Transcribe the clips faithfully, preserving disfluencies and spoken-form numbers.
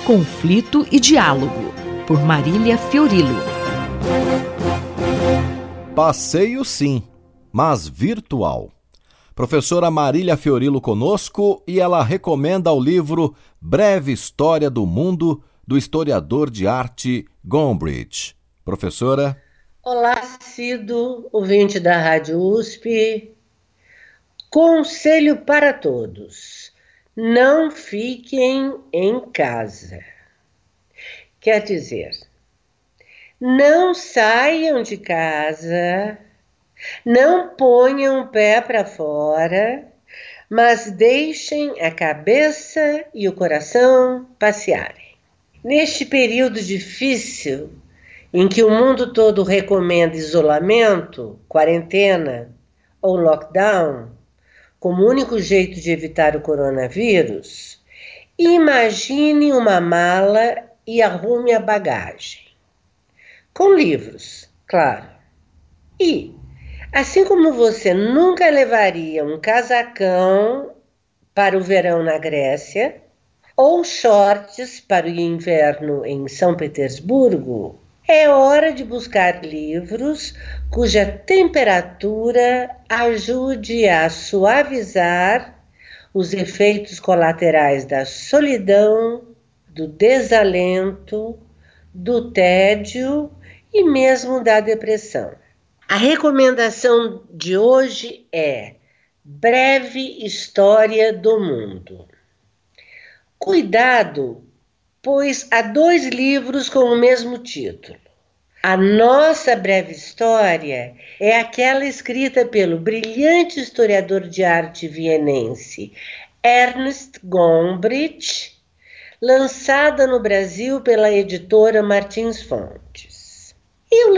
conflito e diálogo, por Marília Fiorilo. Passeio sim, mas virtual. Professora Marília Fiorilo conosco e ela recomenda o livro Breve História do Mundo, do historiador de arte Gombrich. Professora? Olá, Cido, ouvinte da Rádio U S P. Conselho para todos: não fiquem em casa. Quer dizer, não saiam de casa, não ponham o pé para fora, mas deixem a cabeça e o coração passearem. Neste período difícil, em que o mundo todo recomenda isolamento, quarentena ou lockdown, como único jeito de evitar o coronavírus, imagine uma mala e arrume a bagagem. Com livros, claro. E, assim como você nunca levaria um casacão para o verão na Grécia, ou shorts para o inverno em São Petersburgo, é hora de buscar livros cuja temperatura ajude a suavizar os efeitos colaterais da solidão, do desalento, do tédio e mesmo da depressão. A recomendação de hoje é Breve História do Mundo. Cuidado, pois há dois livros com o mesmo título. A nossa breve história é aquela escrita pelo brilhante historiador de arte vienense Ernst Gombrich, lançada no Brasil pela editora Martins Fontes. Eu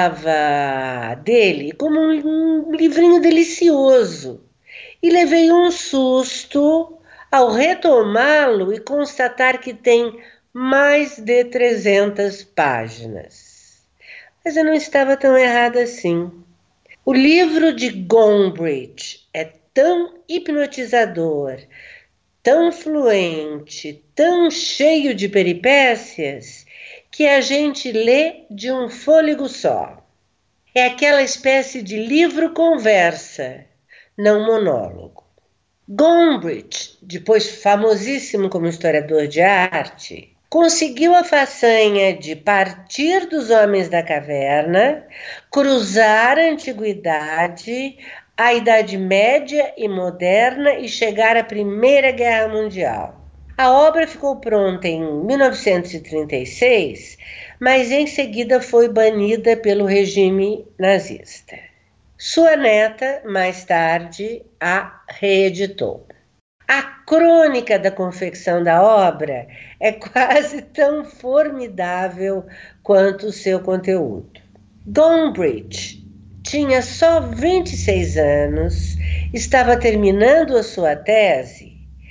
lembrava dele como um livrinho delicioso e levei um susto ao retomá-lo e constatar que tem mais de trezentas páginas. Mas eu não estava tão errada assim. O livro de Gombrich é tão hipnotizador, tão fluente, tão cheio de peripécias, que a gente lê de um fôlego só. É aquela espécie de livro-conversa, não monólogo. Gombrich, depois famosíssimo como historiador de arte, conseguiu a façanha de partir dos homens da caverna, cruzar a antiguidade, a Idade Média e moderna e chegar à Primeira Guerra Mundial. A obra ficou pronta em mil novecentos e trinta e seis, mas em seguida foi banida pelo regime nazista. Sua neta, mais tarde, a reeditou. A crônica da confecção da obra é quase tão formidável quanto o seu conteúdo. Gombrich tinha só vinte e seis anos, estava terminando a sua tese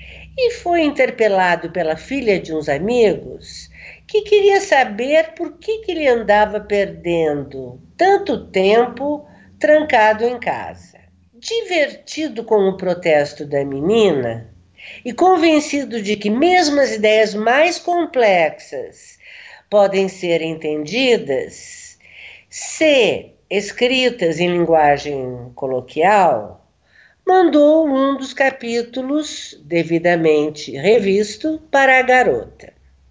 e foi interpelado pela filha de uns amigos que queria saber por que, que ele andava perdendo tanto tempo trancado em casa. Divertido com o protesto da menina e convencido de que mesmo as ideias mais complexas podem ser entendidas se escritas em linguagem coloquial, mandou um dos capítulos, devidamente revisto, para a garota.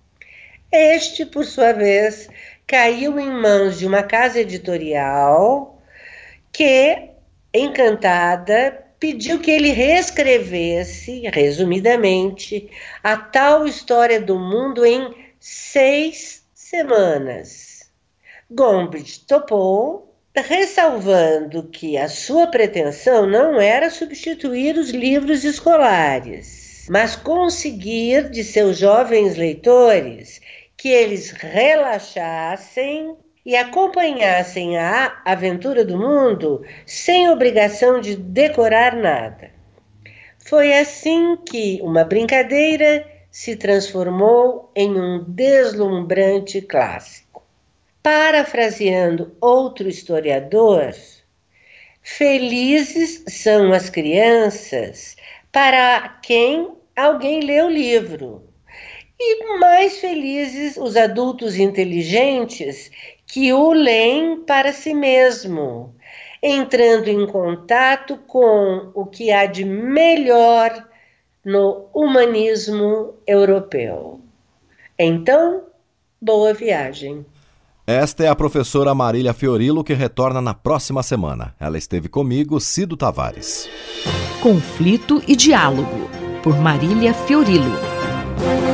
Este, por sua vez, caiu em mãos de uma casa editorial que, encantada, pediu que ele reescrevesse, resumidamente, a tal história do mundo em seis semanas. Gombrich topou, ressalvando que a sua pretensão não era substituir os livros escolares, mas conseguir de seus jovens leitores que eles relaxassem e acompanhassem a aventura do mundo sem obrigação de decorar nada. Foi assim que uma brincadeira se transformou em um deslumbrante clássico. Parafraseando outro historiador, felizes são as crianças para quem alguém lê o livro, E mais felizes os adultos inteligentes que o leem para si mesmo, entrando em contato com o que há de melhor no humanismo europeu. Então, boa viagem. Esta é a professora Marília Fiorilo, que retorna na próxima semana. Ela esteve comigo, Cido Tavares. Conflito e Diálogo, por Marília Fiorilo.